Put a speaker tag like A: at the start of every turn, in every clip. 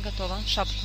A: Готово. Шапку.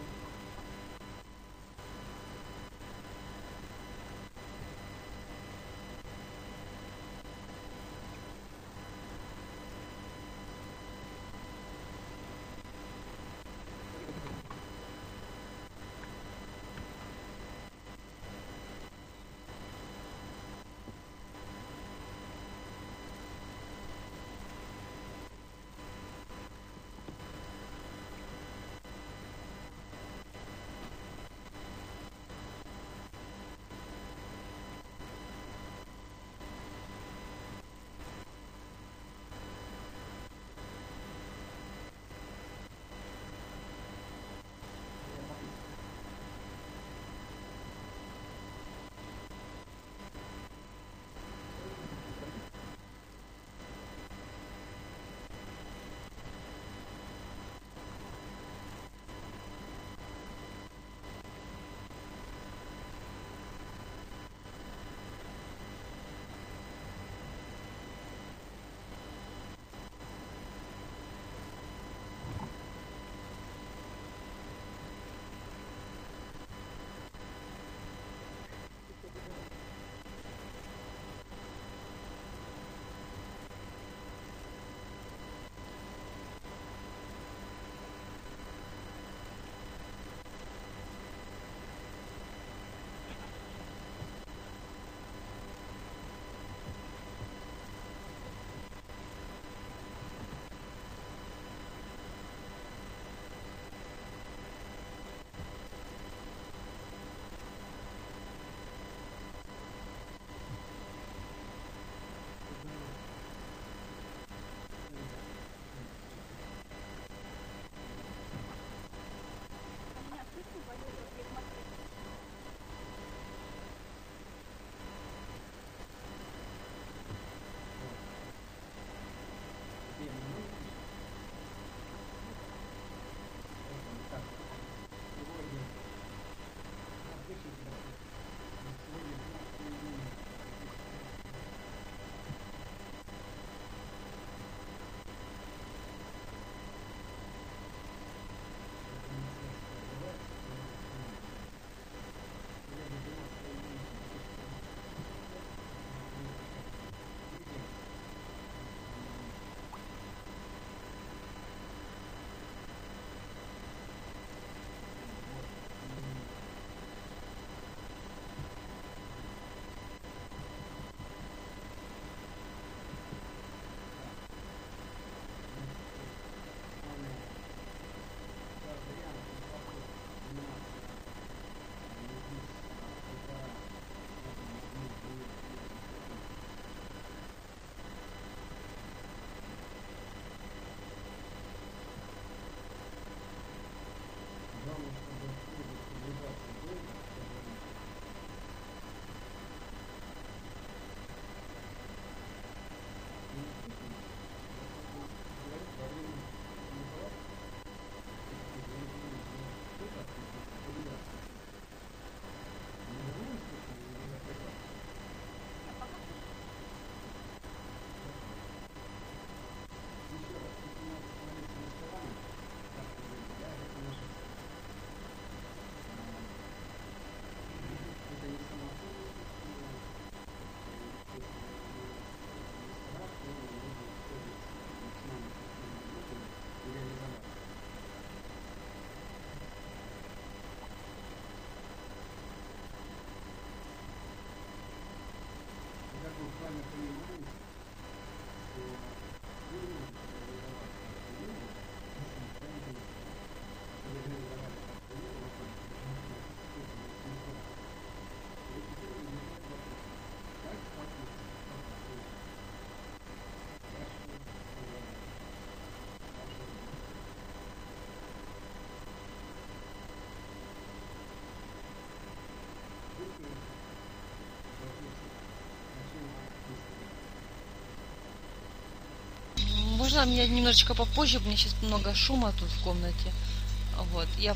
A: Можно мне немножечко попозже? У меня сейчас много шума тут в комнате. Вот, я...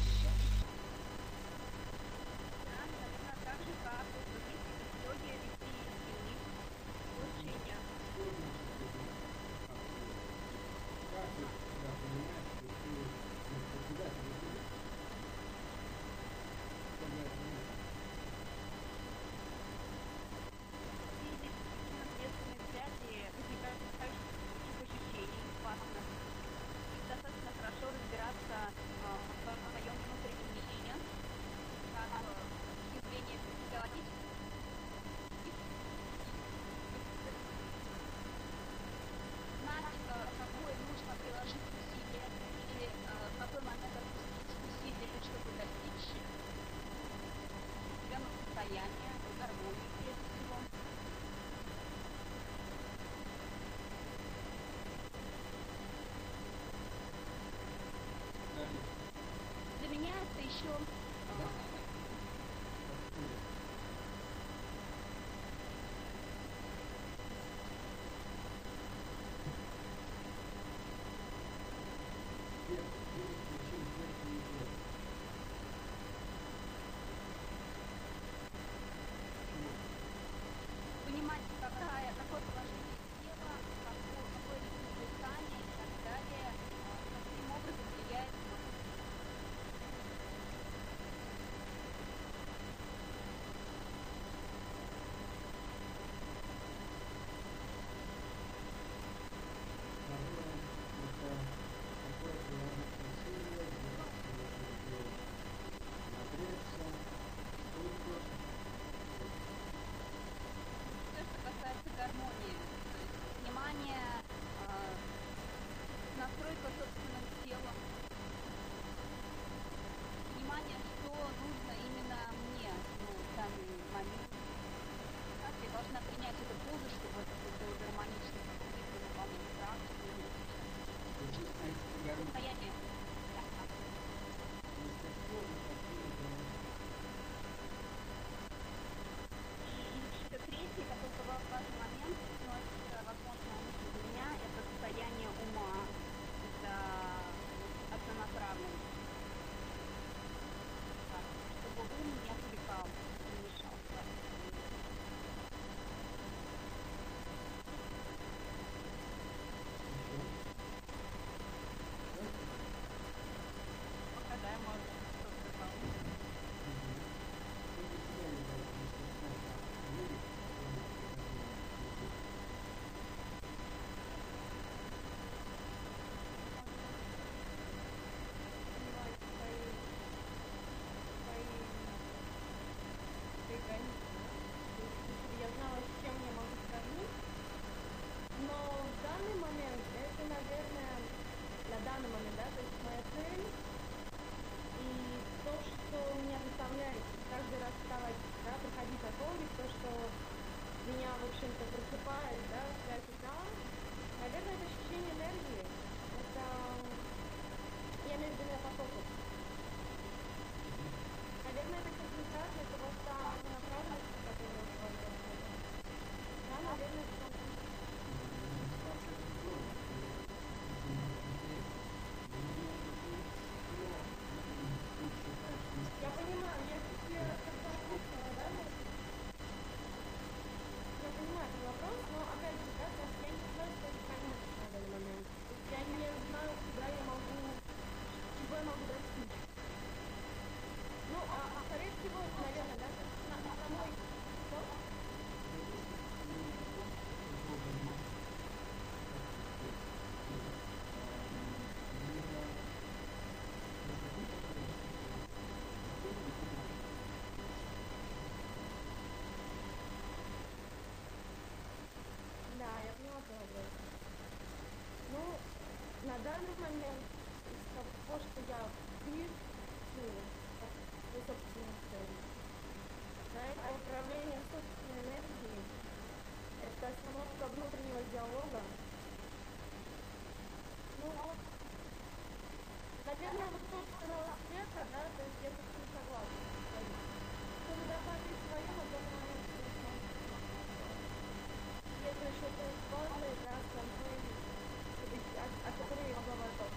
B: что понимать, какое положение тела, какое ритм дыхания и так далее, каким образом влияет на все, что касается гармонии. То есть внимание, настройка собственным телом, понимание, что нужно именно мне в данный момент. Так, я должна принять эту позу, чтобы это было гармонично, если выполнять практику или состояние. Да. И еще третий такой важный момент, относится, возможно, для меня, это состояние ума, это однонаправленность. Так, чтобы ум не отвлекал, не мешал. Пока, да, можно что-то дополнить.
C: Я знала, с чем я могу сравнить, но в данный момент это, наверное, на данный момент, да, то есть моя цель и то, что меня заставляет каждый раз вставать, да, приходить на коврик, то, что меня, в общем-то, просыпает, да, в 5 утра, наверное, это ощущение энергии, это, я имею в виду потоков. Наверное, это концентрация просто направленности, которую происходит. Да, наверное, что-то. Я понимаю, я тебе как-то ответила, да? Я понимаю этот вопрос, но опять же, да, то есть я не знаю, что это хранится на данный момент. То есть я не знаю, куда я могу, чего я могу достичь. Ну, скорее всего, наверное, да, на мой... Что? Да, я поняла твой вопрос. Ну, на данный момент, из того, что я вижу, свою собственную цель, да, это управление собственной энергией, это остановка внутреннего диалога. Ну, наверное, вот собственного света, да, то есть я совсем согласна с тобой. Чтобы захватить свое, на данный момент, если что-то важное, да, со мной, о которой я говорю.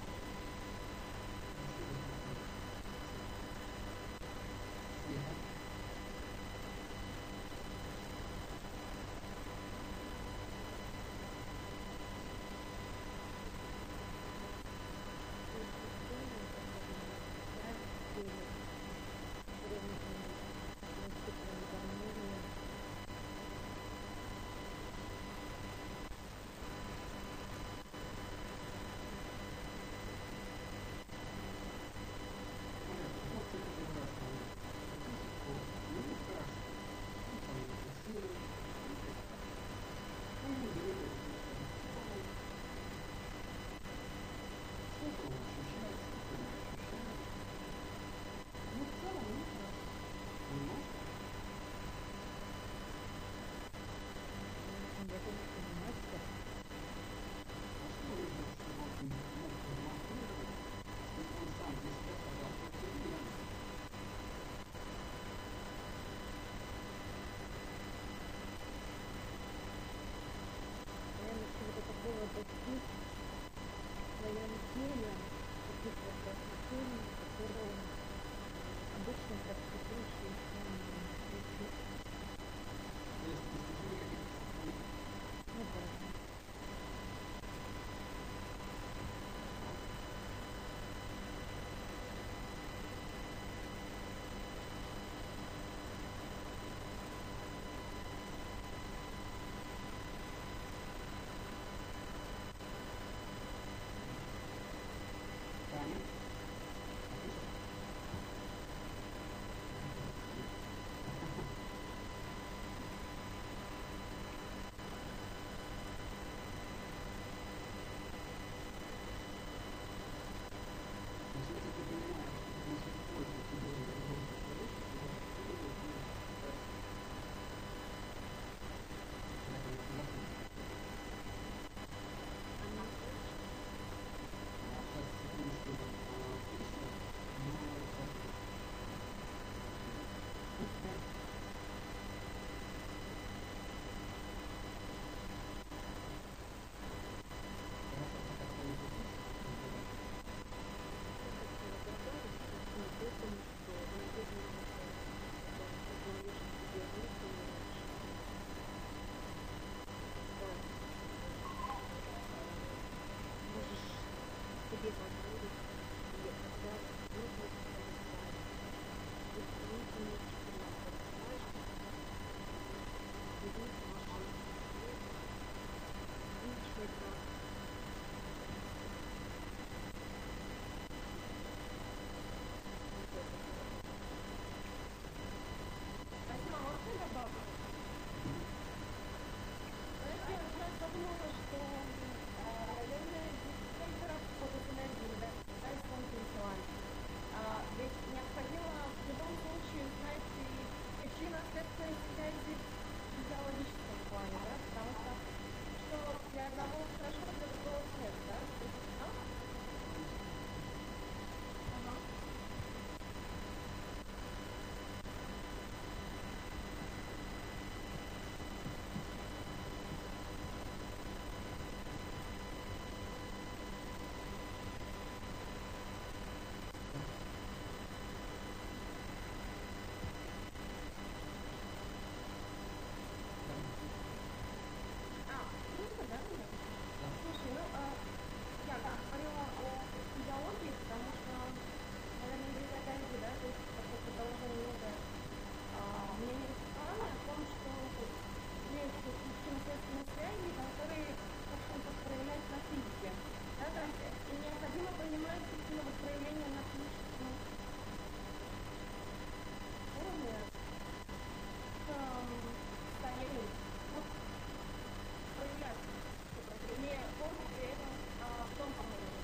C: прекрасный фильм, в котором обычно практикующиеся люди, ну да, можешь себе позволить и когда нужно полистать, дополнительно читать, почитаешь, вернуть машину, ничего. Спасибо, можно добавить? Знаешь, я сейчас подумала, что, наверное, дистрибьюторов фотоэнергии, да, фонд. Ведь необходимо в любом случае знать и причинно-следственные связи в физиологическом плане, да, потому что для одного хорошо, для другого нет, да? А? Ага. Круто, да, наверное? Слушай, я говорила о физиологии, потому что, наверное, здесь опять же, да, то есть такое продолжение много мнений Светланы о том, что есть причинно-следственные связи, которые, в общем-то, проявляются на физике. Да, то есть необходимо понимать именно вот проявление на физическом уровне, состоянии, вот, проявляться, не полностью при этом в том поможет.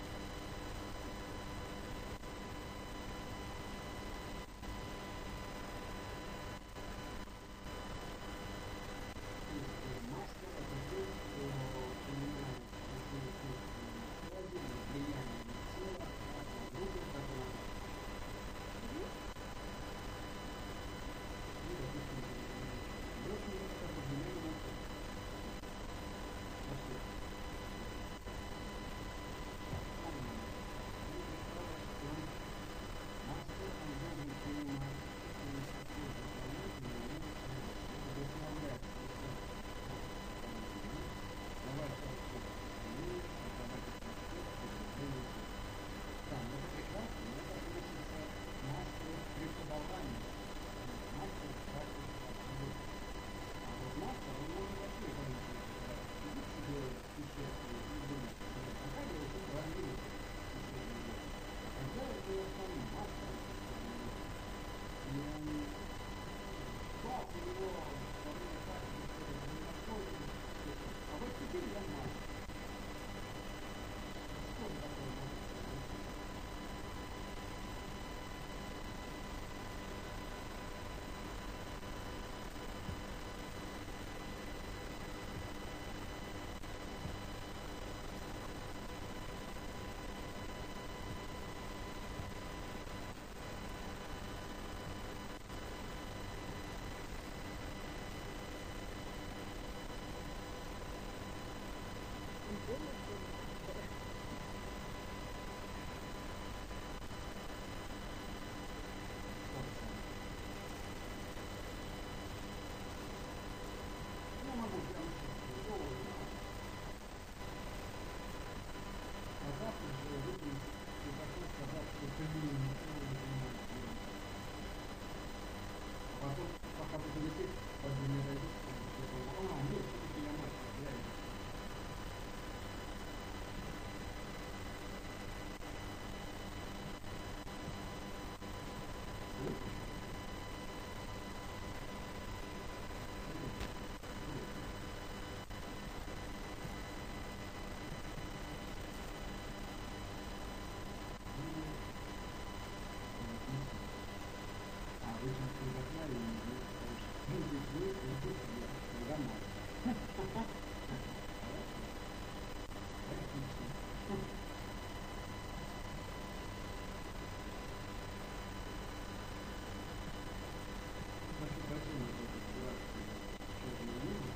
D: Потом, пока буду лететь, под меня дойдет, нет, все-таки я мастер, я это. Вычеркнуть из окна и здесь вы, и тут я домой. Прошу прощения, только дурацкий, что-то не видно.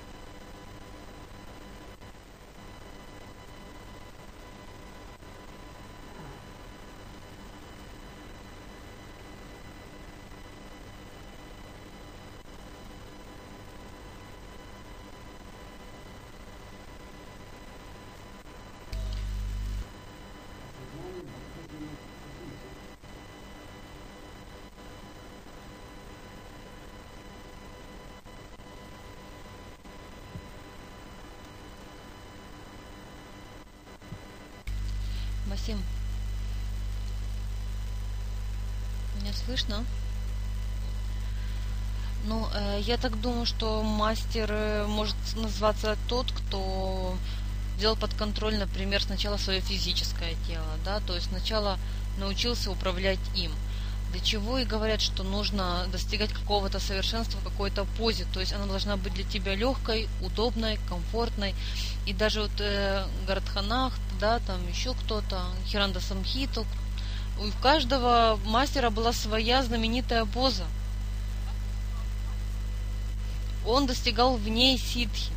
D: Осознание божественной сути.
A: Максим, меня слышно? Ну, я так думаю, что мастер может назваться тот, кто взял под контроль, например, сначала свое физическое тело, да, то есть сначала научился управлять им. Для чего и говорят, что нужно достигать какого-то совершенства в какой-то позе, то есть она должна быть для тебя легкой, удобной, комфортной. И даже вот Гардханах, да, там еще кто-то, Хиранда Самхиту, у каждого мастера была своя знаменитая поза. Он достигал в ней ситхи.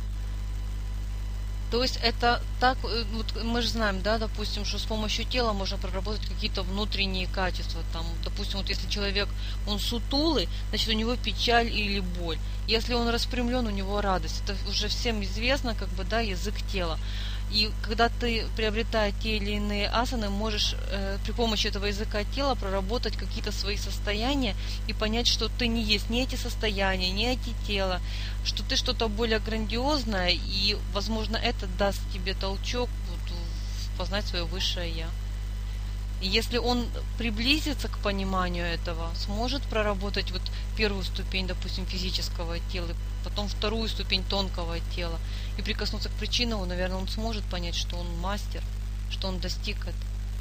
A: То есть это так, вот мы же знаем, да, допустим, что с помощью тела можно проработать какие-то внутренние качества. Там, допустим, вот если человек, он сутулый, значит у него печаль или боль. Если он распрямлен, у него радость. Это уже всем известно, как бы, да, язык тела. И когда ты, приобретая те или иные асаны, можешь при помощи этого языка тела проработать какие-то свои состояния и понять, что ты не есть ни эти состояния, ни эти тела, что ты что-то более грандиозное, и, возможно, это даст тебе толчок вот, познать свое высшее Я. И если он приблизится к пониманию этого, сможет проработать вот первую ступень, допустим, физического тела, потом вторую ступень тонкого тела, и прикоснуться к причинам, наверное, он сможет понять, что он мастер, что он достиг этого.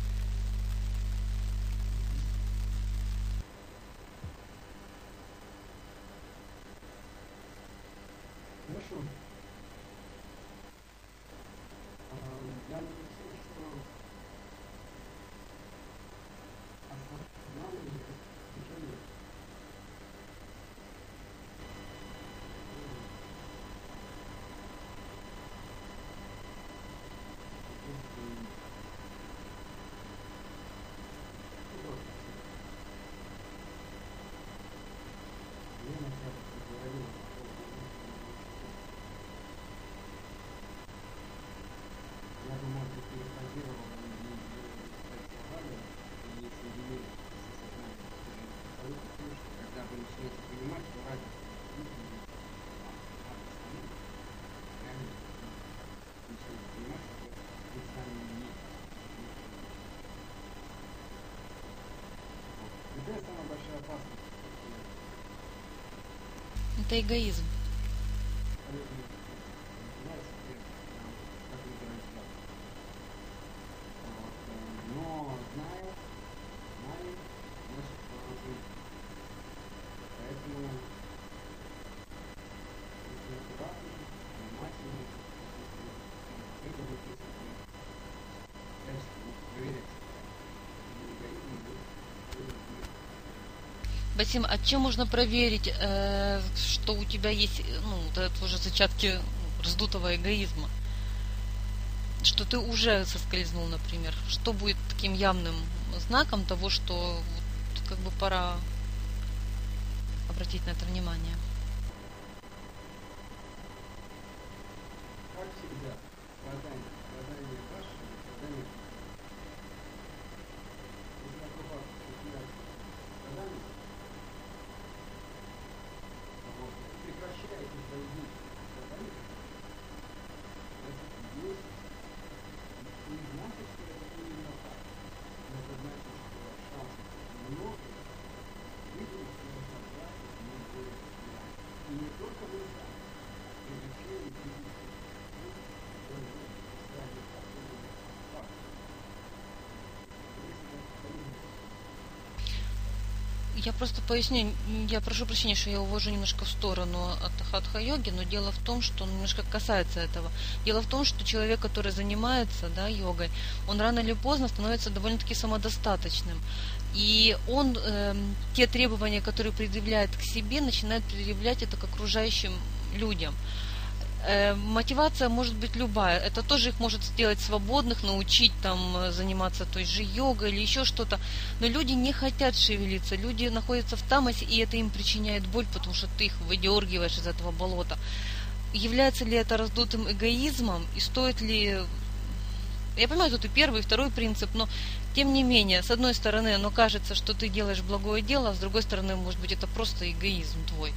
D: Хорошо. Я не слышу, что осознание еще нет. Я бы, может быть, перефразировал и словами, и соединил со сознанием. Скажу, что когда вы начнете понимать, что разница действительно реально начинаете понимать, что вы сами не есть. Какая самая большая опасность?
A: Это эгоизм.
D: Но знаю, значит, жить. Поэтому если аккуратно, внимательно, это будет присутствовать. Дальше проверять.
A: Басим, а чем можно проверить, что у тебя есть, ну, вот это уже зачатки раздутого эгоизма? Что ты уже соскользнул, например. Что будет таким явным знаком того, что вот, как бы пора обратить на это внимание?
D: Как всегда, страдание ваше, страдание.
A: Я просто поясню, я прошу прощения, что я увожу немножко в сторону от хатха-йоги, но дело в том, что он немножко касается этого. Дело в том, что человек, который занимается, да, йогой, он рано или поздно становится довольно-таки самодостаточным. И он те требования, которые предъявляет к себе, начинает предъявлять это к окружающим людям. Мотивация может быть любая. Это тоже их может сделать свободных, научить там заниматься той же йогой или еще что-то. Но люди не хотят шевелиться. Люди находятся в тамасе, и это им причиняет боль, потому что ты их выдергиваешь из этого болота. Является ли это раздутым эгоизмом? И стоит ли... Я понимаю, тут и первый, и второй принцип, но тем не менее, с одной стороны, оно кажется, что ты делаешь благое дело, а с другой стороны, может быть, это просто эгоизм твой.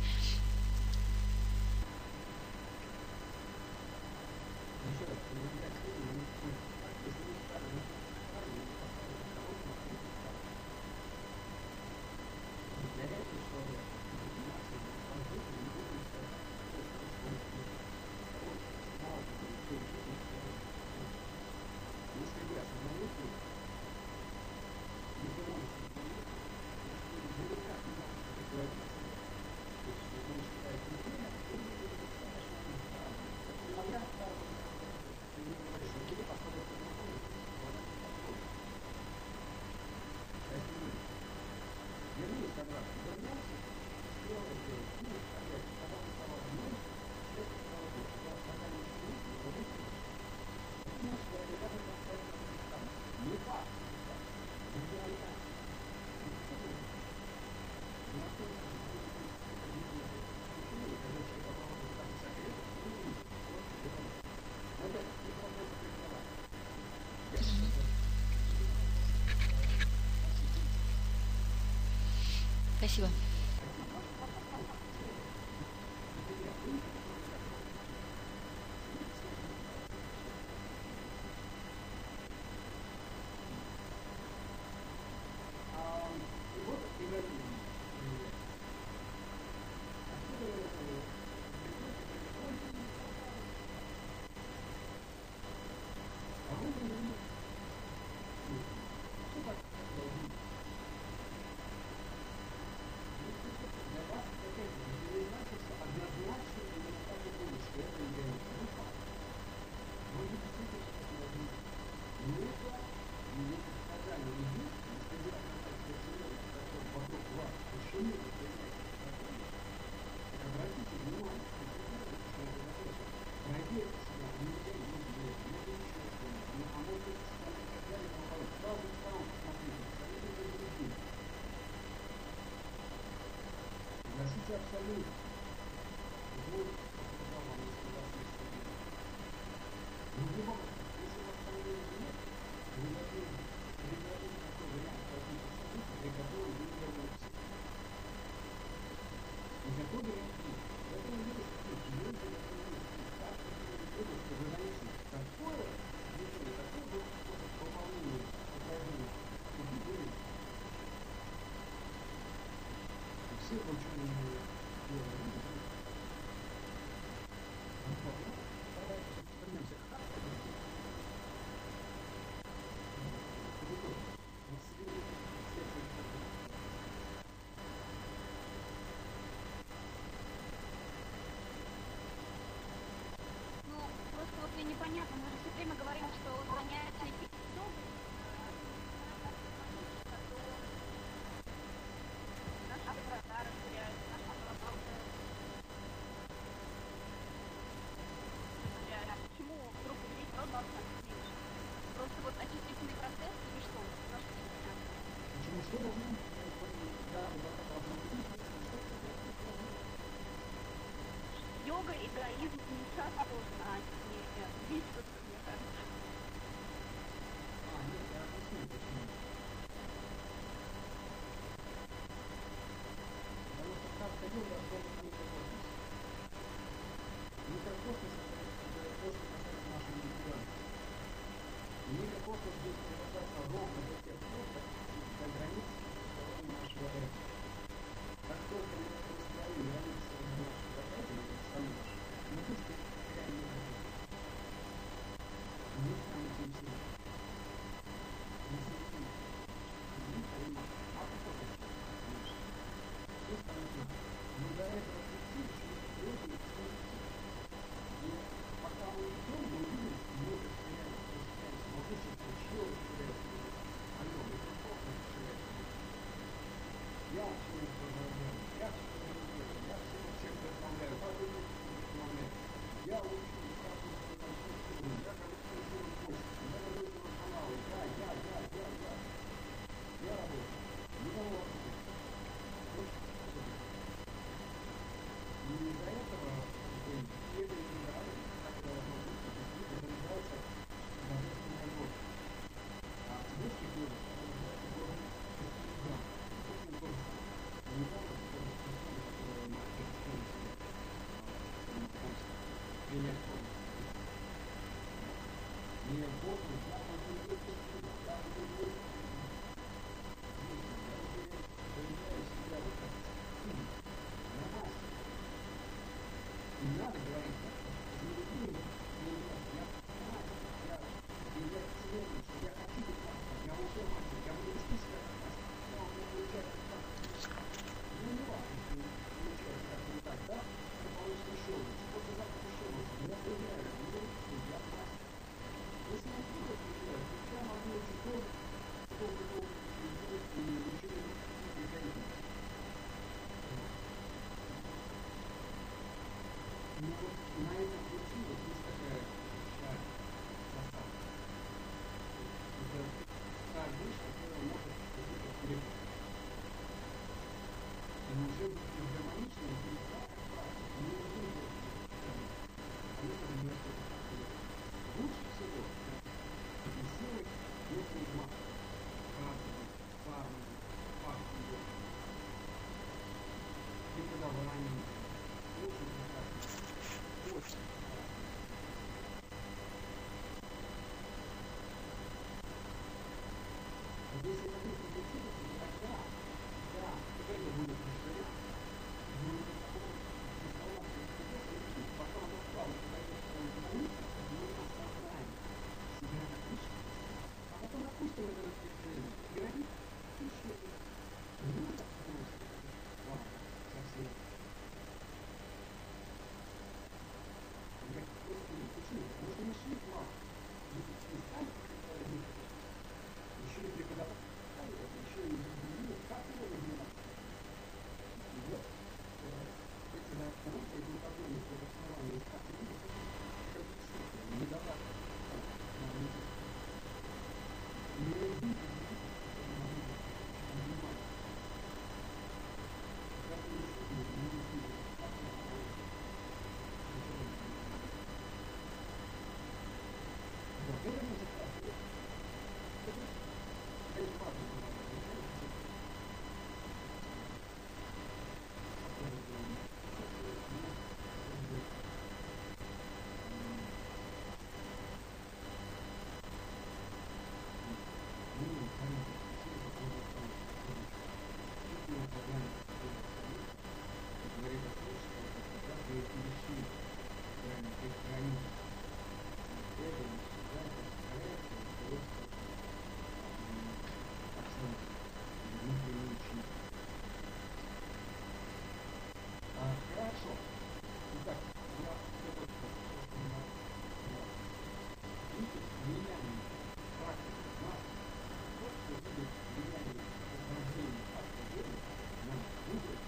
A: Спасибо.
B: Ну, просто вот мне непонятно, мы же все время говорим, что занятия йогой, наша доброта расширяется, наша работа расширяется. Почему вдруг здесь должна быть меньше? Просто вот очистительный процесс или что? Немножко непонятно.
D: Почему что должно быть?
B: Йога, эгоизм, мешаться должен, а не убийство, мне кажется.
D: Нет, я объясню, почему. Потому что как-то йога особо не микрокосмос. Микрокосмос это то, что касается нашей индивидуальности. И микрокосмос будет продолжаться ровно до тех пор, до границ существования нашего эго. Как только мы установим границы нашего эго, мы быстро теряем его. Мы станем сильнее. Мы сильнее. Мы станем. А потом, конечно. гармонично. Очень прекрасно. Очень прекрасно. Вот если такой принципе, то тогда, да, это будет расширять, будет такого беспаланса, пока он устал, конечно, граница, мы осознаем себя как личность, а потом опустим это распределение, граница исчезнет. Ну, так просто. Ладно, совсем. Я просто не почему? Потому что нашли план. Не стали еще и преподавать, еще и как его заниматься. И вот, эти науки, это управление, это основание, как не давать. Не видите, что не могу понимать. Как вы действительно не видите, как это вот это может быть. Это важно. Говорит о том, что когда вы перешли эти границы, это не всегда повторяется просто оценка, внутренний учитель. Хорошо. Итак, у нас это видите, влияние практики нас, вот что видит влияние упражнений автодела на мудрость,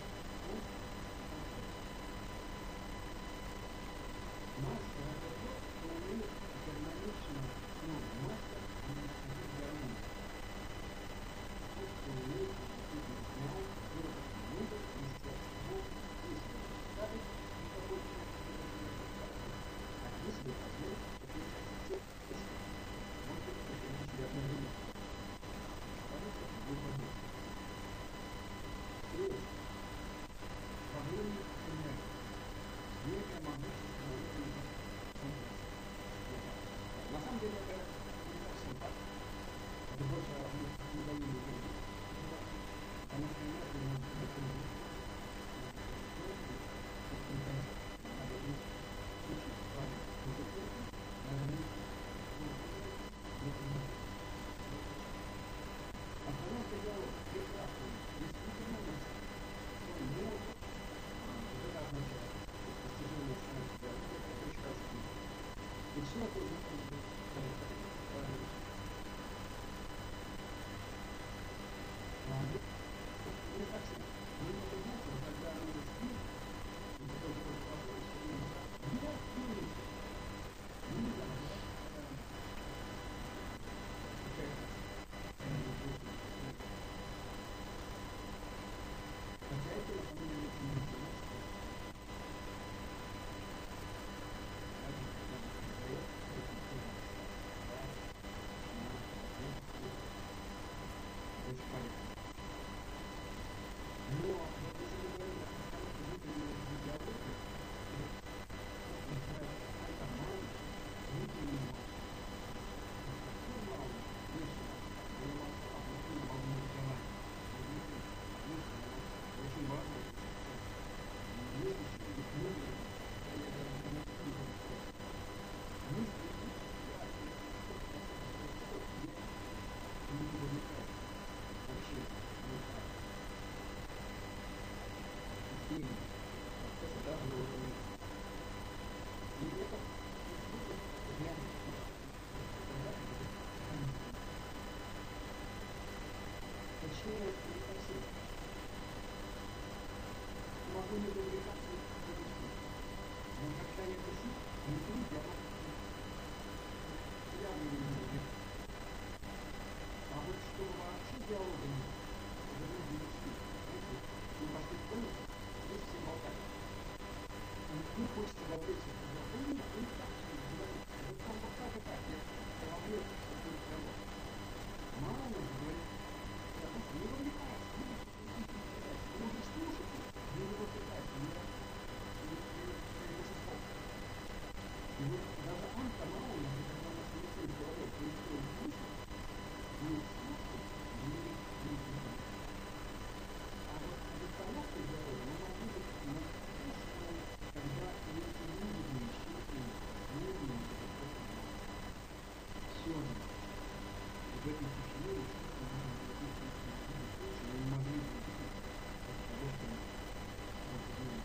D: мастер это тот, кто умеет гармонично, мастер не исходить гармонию. Тот, кто умеет действительно знать, выработать мудрость, мастерство, действие ставить и какой-то а если позволить, это все если может быть, это себе одновременно. Кажется, это будет возможно. Третье. Управление энергией. Некое могущественное уровень комплекса. На самом деле это не совсем так. Это больше удаление энергии. Потому что энергия может быть надо учить правильно. Остановка диалога прекрасно. Действительно мысль. Он может. Это означает достижение самого диалога. Это очень важно. И все это уже правильно. Не совсем. Мы не знаете, когда люди спит, и потом кто-то проходит, что они не видите. Не знаю. Хотя это на самом деле очень интересно. Очень понятно. Но вот если мы говорим о постановке внутреннего диалога, это называется альтаман, внутренний мозг. Какой главный? Конечно, я вам сказал, внутренний волну желания. Очень важно. Если что-то внутреннее, то я даже не могу сказать. Мысли, не возникает. Вообще никак. Система. Процессы даже не возникает. И это реально. Точнее, не совсем. Могу не привлекаться к зависимости. Но когда я пишу, внутри я не привлекаюсь. А вот что вообще диалогом заводить мечты, знаете, мы пошли в комнату, здесь все болтают. Мне хочется вовлечься в разговор, и так все говорить. Вот там вот так и так, я вовлечься в такой разговор. Мало нужно говорить, потому что не вовлекайся, не можешь слушать, не вовлекайся, не этой тишине естественно, можно было услышать какие-то случаи, но не могли бы увидеть от того, что он поднимает.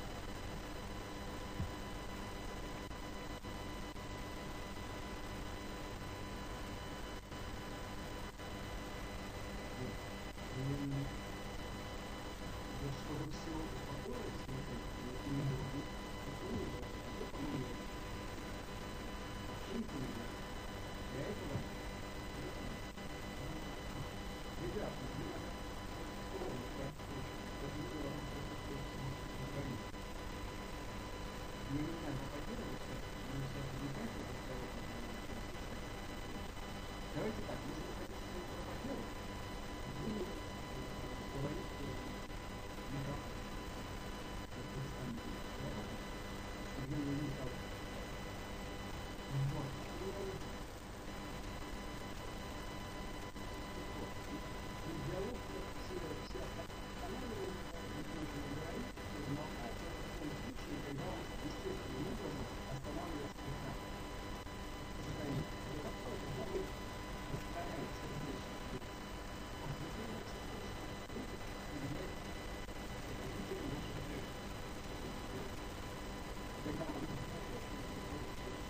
D: Вот. Вот чтобы все успокоилось, вот, именно вот, спокойно, да, по-моему, вообще ничего не надо. Для этого ребят, не надо ровно так очень. Это не было просто говорить. Мне не надо пропагировать сейчас, но сейчас возникает этот разговор, давайте так, если вы хотите что-то пропагировать, вы говорите микрофон. Вот вы сами говорите, чтобы я не стал. Вот, что вы говорите? Диалог все останавливают, никто ничего не говорит, все замолкают, только в том случае, когда он естественным образом останавливается дыхание. Дыхание. Вот такое, когда вы повторяете эту вещь, он выделяется просто, это появляется потребителем нашего тела. Когда он похож на другой человек.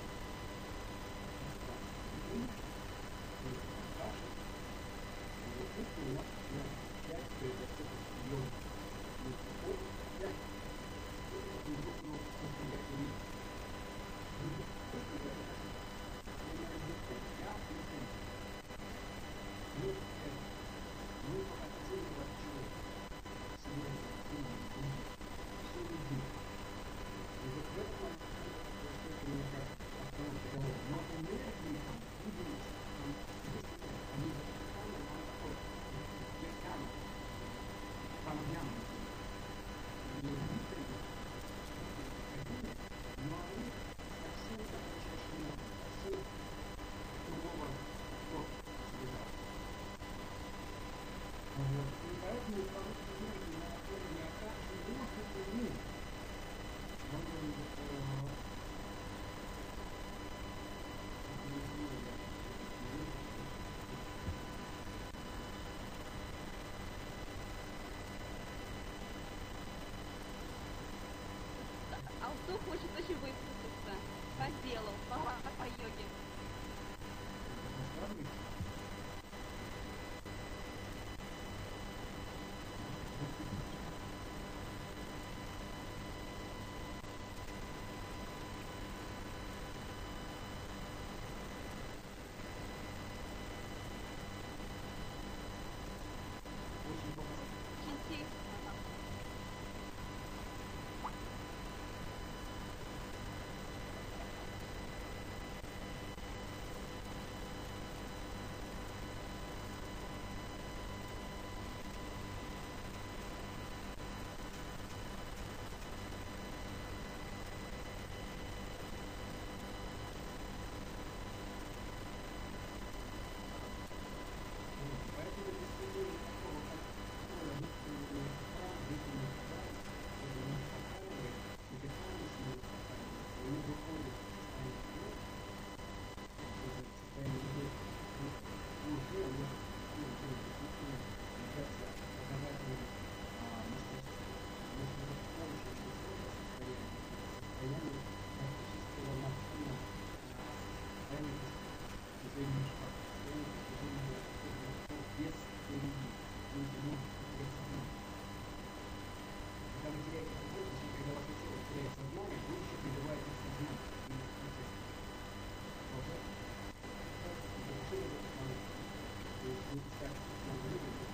D: Каша. Вот это у нас часть приоритетов съема. Вот часть глубокого восприятия мира. Мы оцениваем человека. Сегодня оцениваем все людей. И вот в этом это мне кажется основной разговор. Но энергии там выделить, они записали на такой вертикально, фонограммы. Не быстрые, какие, но они совсем как чаще много, совсем другого сорта. Вот. И поэтому управлять энергией на уровне атаки может быть
B: Алту хочет очень высказаться по делу, по йоге. Очень тихо.
D: Поэтому достижение такого контроля внутреннего экрана, внутреннего экрана, это не успокаивает, и дыхание с ним успокаивается, и мы выходим в состояние сна, в состояние уже может действительно являться показателем мастерства. Потому что это с помощью очень сложного состояния практического нарушения состояния движения шага, состояния движения без религии, люди могут потерять сознание. Когда вы теряете сознание, точнее, когда ваше тело теряет сознание, вы еще пребываете в сознании. Завершение в этот момент. То есть вы ставите сознание выглядит.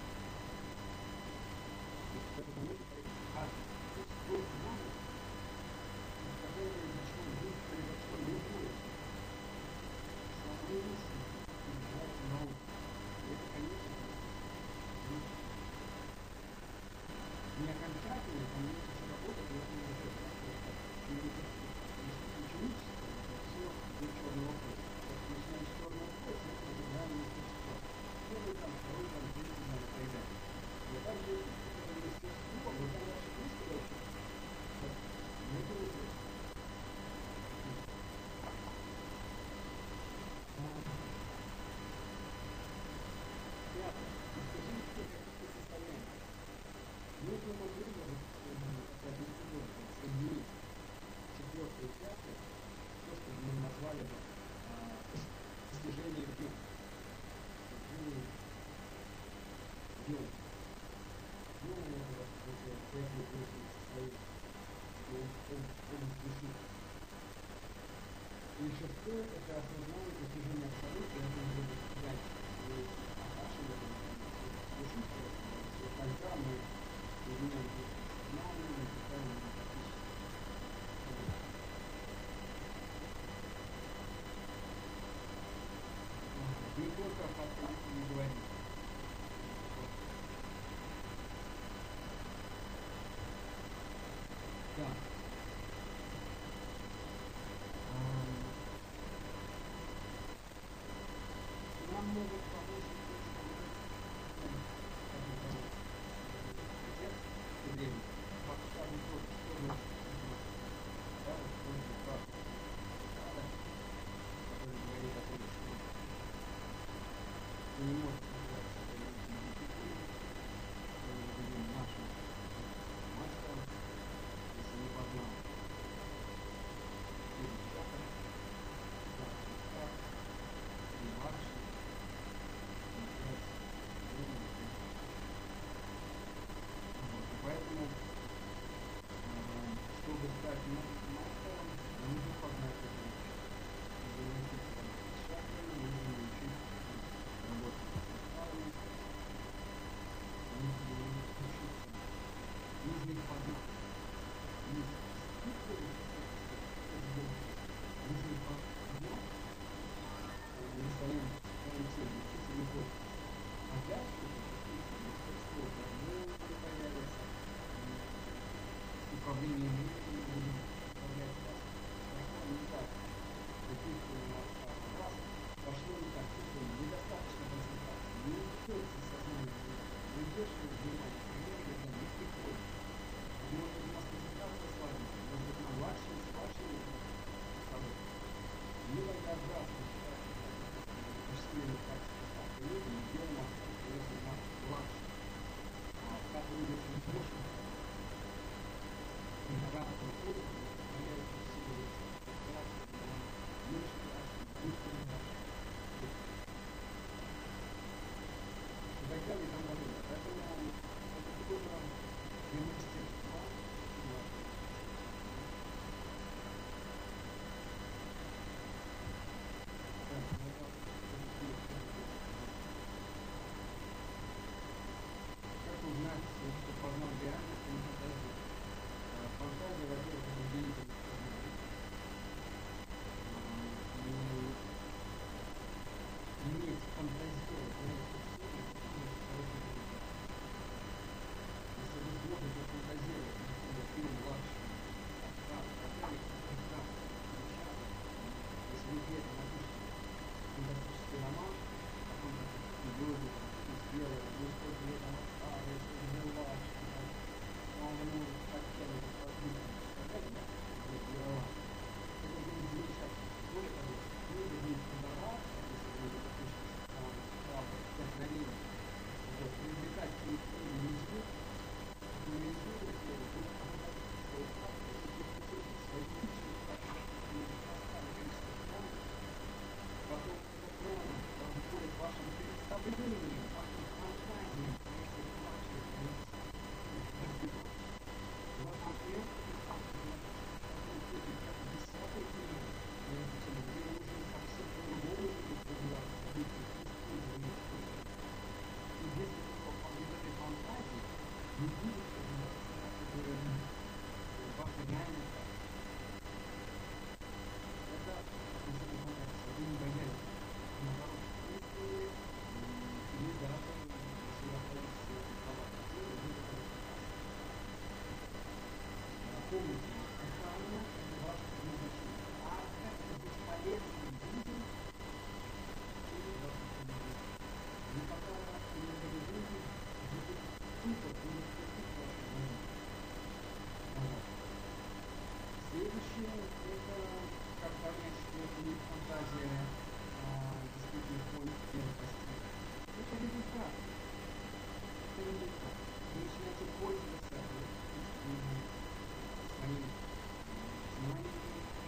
D: В этот момент то есть то знание, которое произошло, произошло любое, основные мысли, называется наука. Это, конечно, не окончательно, там идем. Ну, это после 5-8 своих область души. И шестое, это осознание достижения абсолюта, это уже достигать Акаши, души, тогда мы соединяем сознание, наступаем на практически. Не только о фактах не говорить. Да. Нам могут помочь время. Фактически тот, что мы да, вот факт, который говорит о том, что вы не можете назвать себя идентификацией, что мы будем нашим мастером, если не познал. И ребята, да, и младший, поэтому, чтобы стать мастером, нужно познать это. Чтобы научиться шахматам, нужно научиться работать с составами, нужно их познать. Нужно их познать на своем теле, учиться не хочет. А дальше мастерство, гармония появится, управление миром будет управлять вас. Пошло не так. Чувствуем раз, пошло не так, чувствуем недостаточно концентрации. Не уходит со сознания, выдерживает внимание, энергия там не приходит. Может быть, у нас концентрация слабится, может быть, нам легче работать. Мы тогда обратно считаем, осуществление качества люди, мы делаем осуществление, если у нас легче. А как вы если не можем, иногда проходит, появляется в себе концентрация, мышцы, быстро не так. И так далее, и тому подобное. Поэтому это тоже для мастерства. Как узнать, что познал реальность, не фантазия? Фантазия, во-первых, это деятельность сознания. Иметь фантазировать, это хороший результат. Если вы сможете фантазировать, например, фильм «Младший», если вы при этом напишете фантастический роман, о том, как люди сделали, ну что при этом отстали, что не младший, он ему хотел это развитие, это будет замечательно. Более того, люди будут продаваться, если вы напишете вдохновение, привлекать к ним людей, популяризировать его, будут продавать свой факт, свои личные факты, поставить количество планов, потом это планы входит в вашем представлении, вашей фантазии, если вы ваши у вас конкретный факт, как десятый фильм, где нужно совсем по-другому развиваться, использовать. И если вы в этой фантазии не будет ваша реальность, это относительно фантазии, вы не боялись. Наоборот, или даже, если вы находитесь в информации, вы это прекрасно. Помните, основное это ваше предназначение. А как это быть полезным людям через ваше предназначение? И пока вы не реализуете, будет тупо уничтожить вашу жизнь. Следующее это как понять, что это не фантазия, действительно поиск постиг. Это результат. Это результат. Вы начинаете пользоваться своим знанием.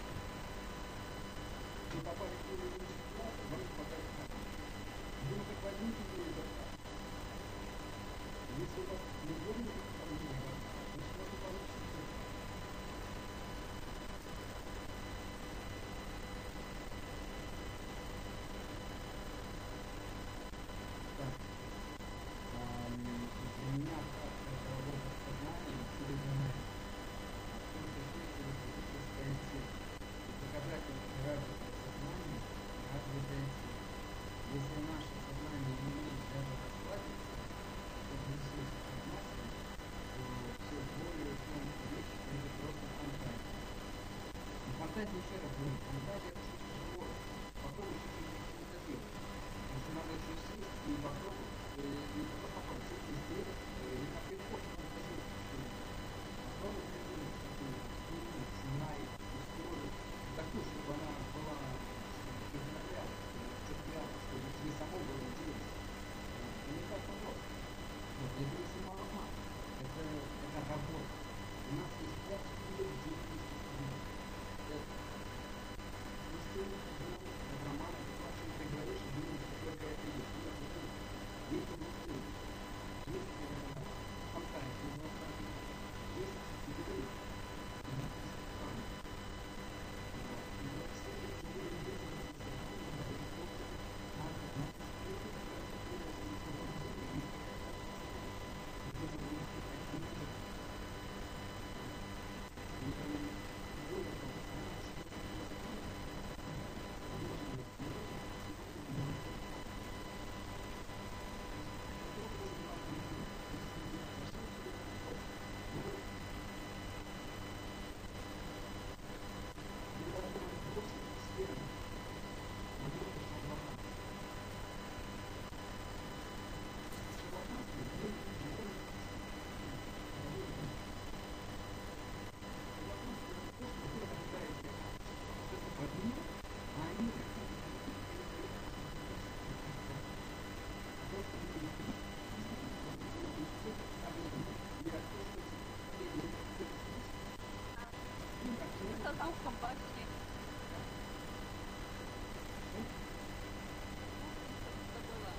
D: Вы попали в уровень ситуации, вам попадает в вы как возьмите результат. Если у вас любовь хорошая, значит, у вас получится. Так, для меня практика это работа с сознанием через МР. Состояние сил. И показатель развитого сознания, развитая сила. Если наше сознание не умеет даже расслабиться, то ресурс информации, то все более тонкие вещи это просто фантазия. И фантазия, еще раз говорю, фантазия это что-то живое. Попробуй чуть-чуть фантазировать. Если надо еще сесть и попробовать, не просто попробовать, сесть и сделать, не как и хочешь фантазировать. Попробуй придумать такую фильм, сценарий, историю, такую, чтобы она была вдохновляла, цепляла, чтобы тебе самому было интересно. Это не так просто. Вот, это не самообман. Это работа. У нас есть 5 видов деятельности. Если роман, ты говоришь, и думаешь, что только это есть. Нет, это есть внутри. Есть фантазия, есть игры.
B: Что там в компашке? Что было?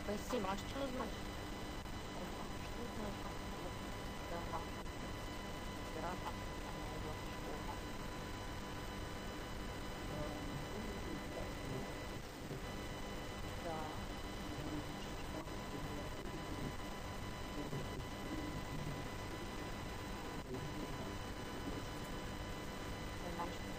E: Спасибо. А что значит? Опа, что значит? Да, оператор, она идет в школу. Да. Конечно.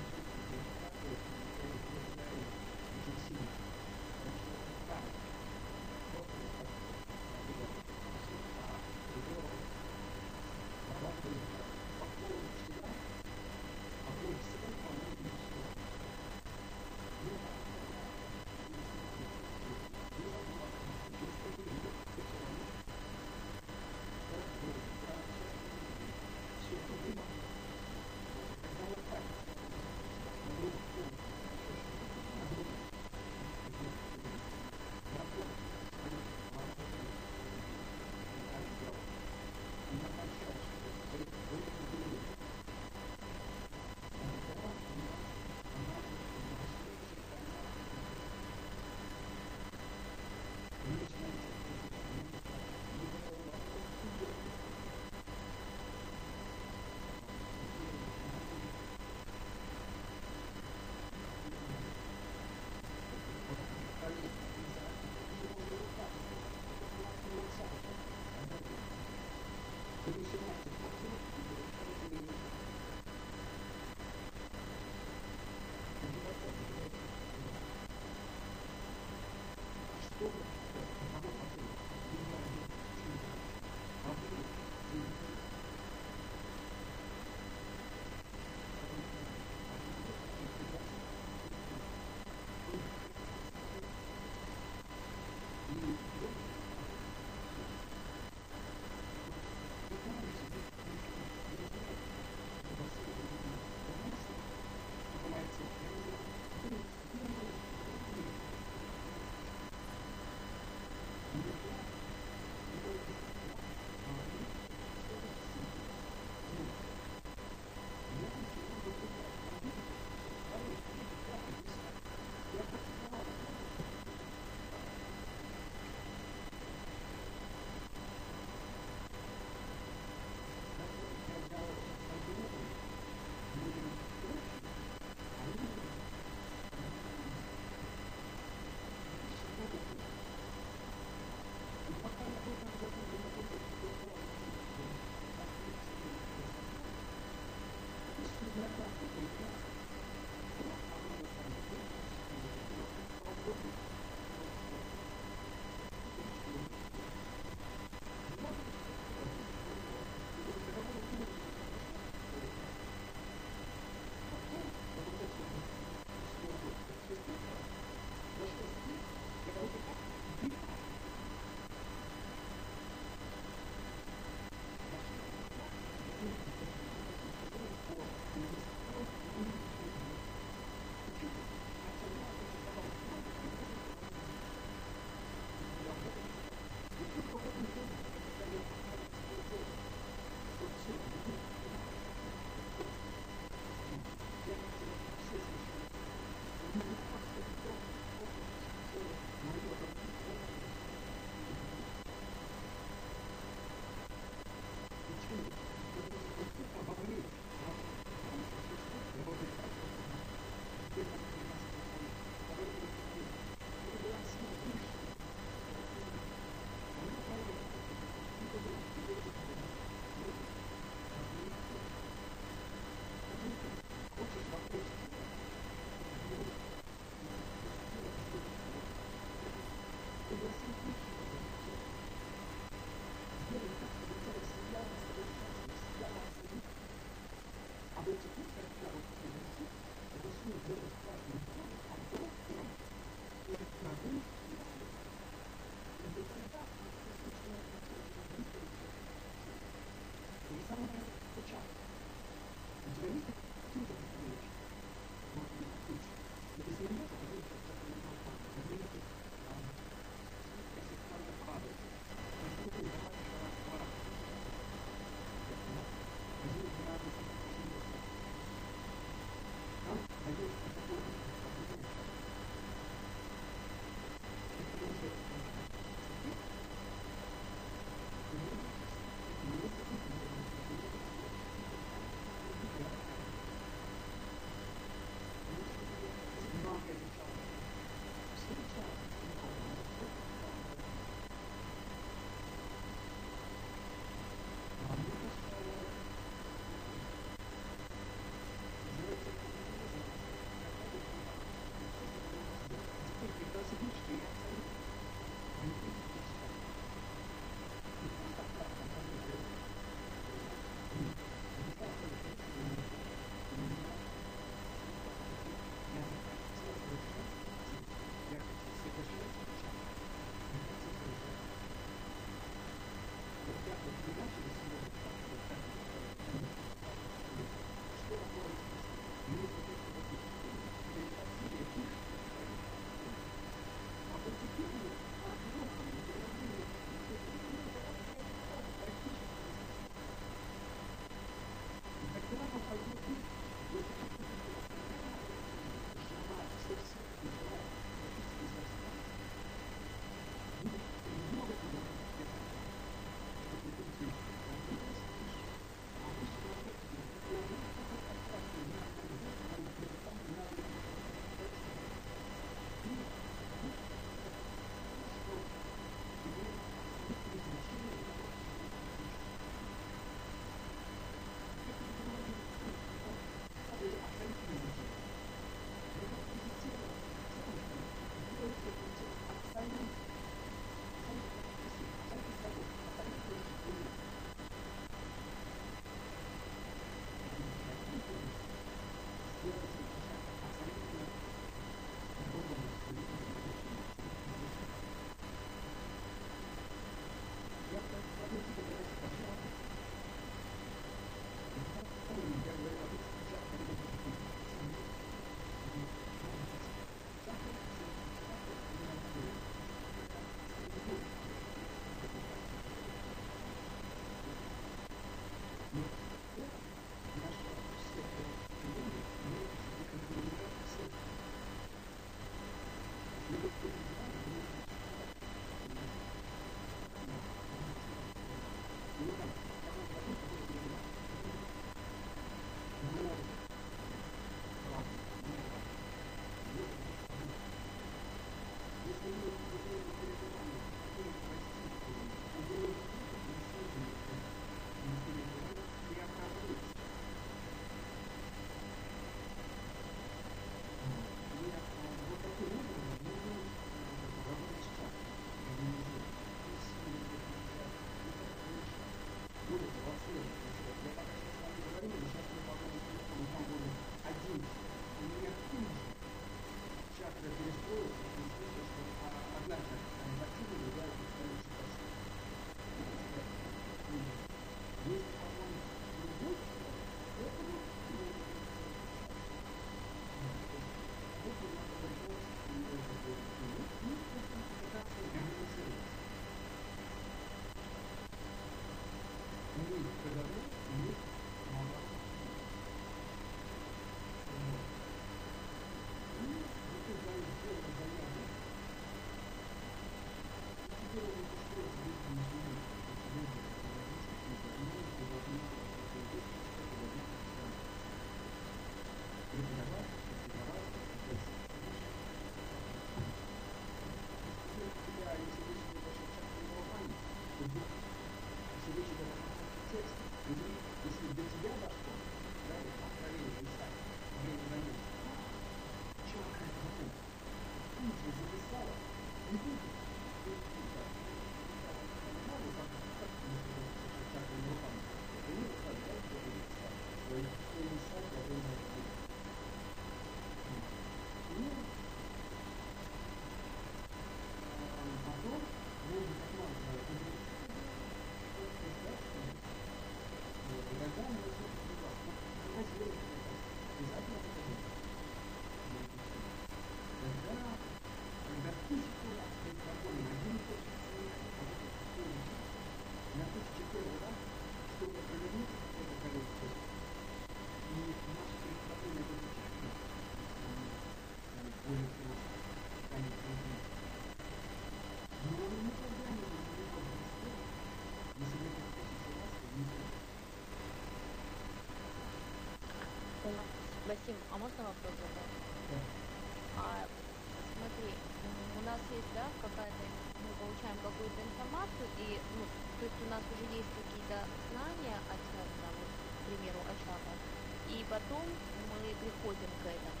E: Васим, а можно вопрос задать?
D: Да.
E: А смотри, у нас есть, да, какая-то, мы получаем какую-то информацию, и, ну, то есть у нас уже есть какие-то знания о чем-то, вот, к примеру, о чатах, и потом мы приходим к этому.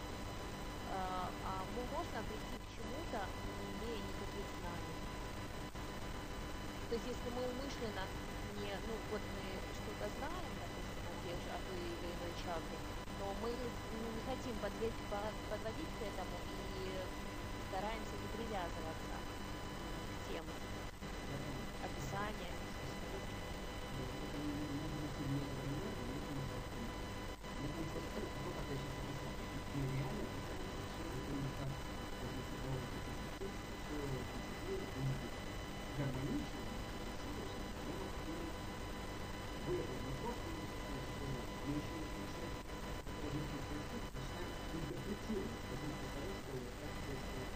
E: Можно прийти к чему-то, не имея никаких знаний. То есть если мы умышленно не, ну, вот мы что-то знаем, допустим, о тех же, о той или иной чакре, но мы не хотим подводить к этому и стараемся не привязываться к тем
D: Я понял.
E: описаниям.
D: Спасибо. Это может быть и не например, но это не совсем. Я там просто скажу, кто как я сейчас описал. И реально пытается все это не так, как если долго какие-то тексты, все впечатление может быть гармонично, красиво, но в этом вопросе мы считаем, что мы еще не начинаем позицию происходит, начинаем интерпретировать с позиции того, что вот так происходит.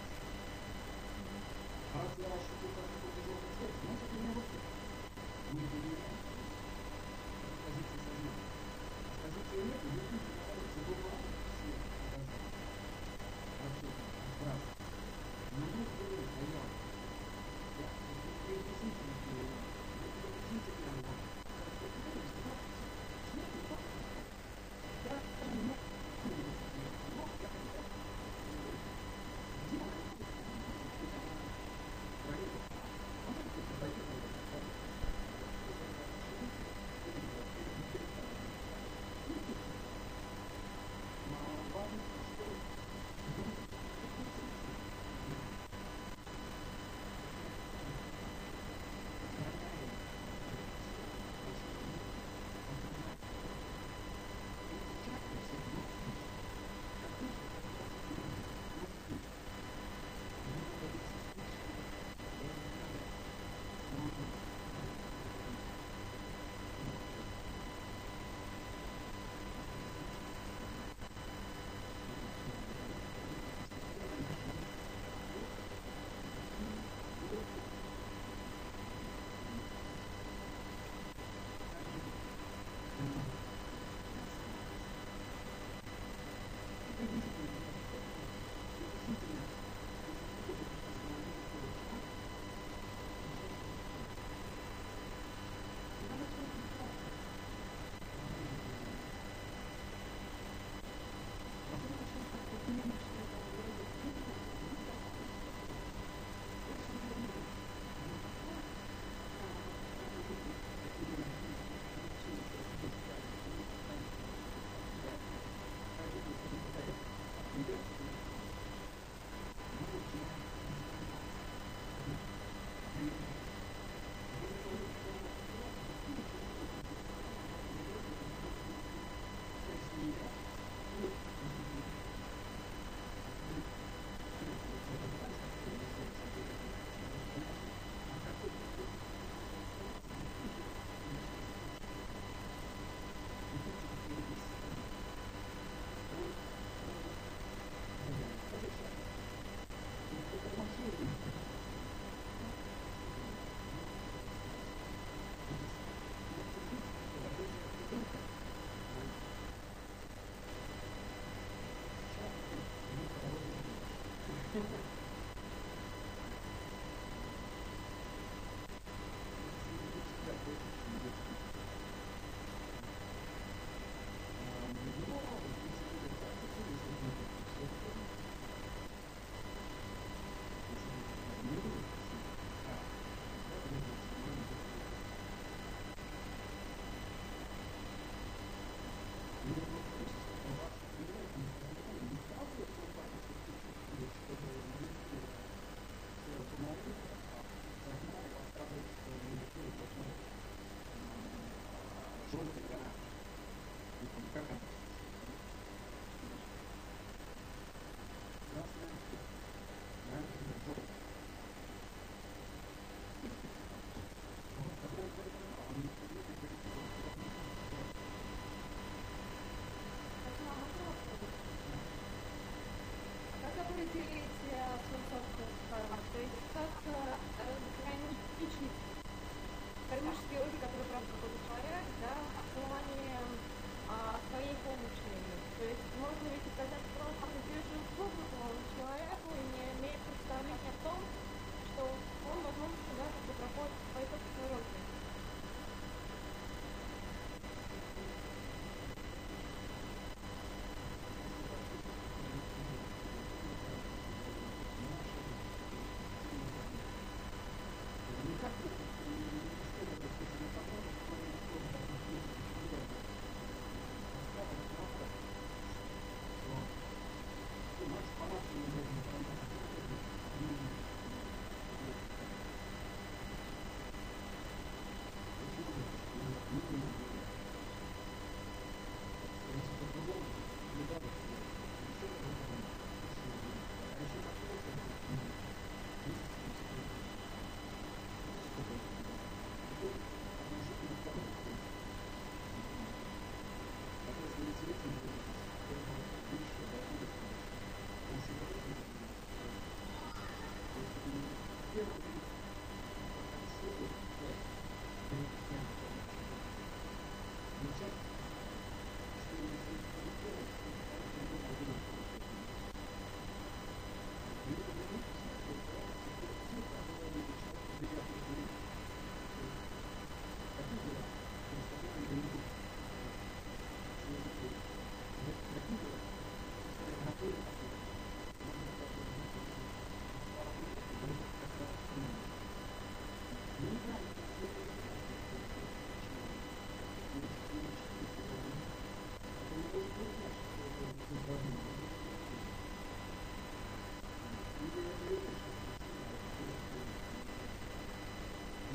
D: А раз я рассчитываю как какой-то желтый цвет, значит у меня вот это. Мы доверяем с позиции сознания. А с позиции нет, мы будем наоборот забываем все показания. Вообще там отбрасываем. Не нужно говорить, а я. Я приблизительно понимаю. Я приблизительно понимаю. Хорошо, ты говоришь, что цвет не тот. Я не могу говорить, но я хотел. Где она? Правильно? Можете проверить это?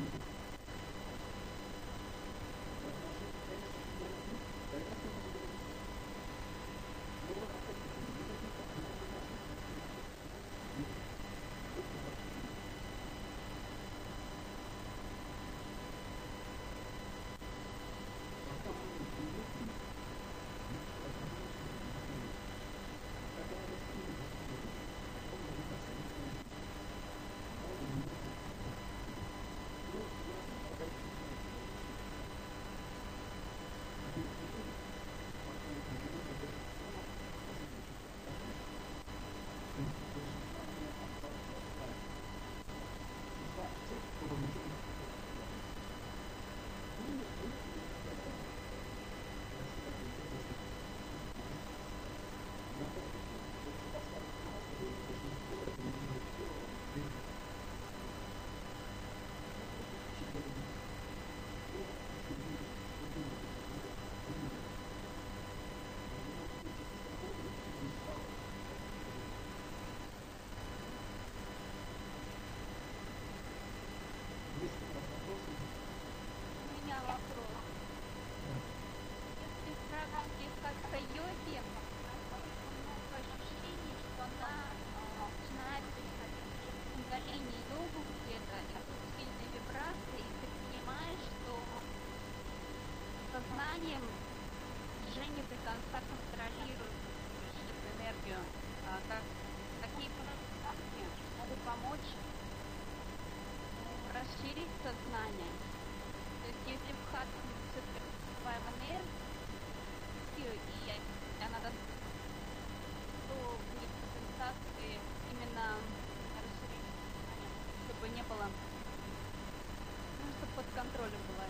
B: У меня вопрос. Если в практике хатха-йоги, насколько много ощущений, что она начинает приходить в кундалини йогу где-то, и тут сильные вибрации, и ты понимаешь, что сознанием уже не до конца контролируешь эту энергию. Какие практики могут помочь расширить сознание? То есть если в хатхе мы все-таки развиваем энергию, и она даст, то будет компенсации именно расширение сознания, чтобы не было, ну, чтобы под контролем была.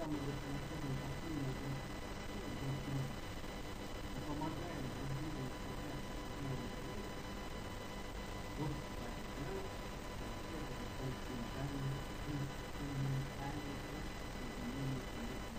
D: мы вот находим такую и помогаем другим справляться с новым вот тогда это фундаментальный опыт изменения человека.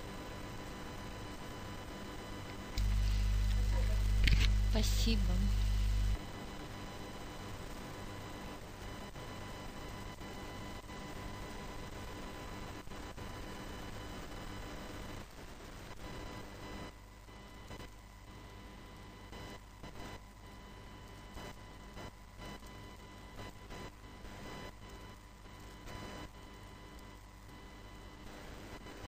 A: Спасибо.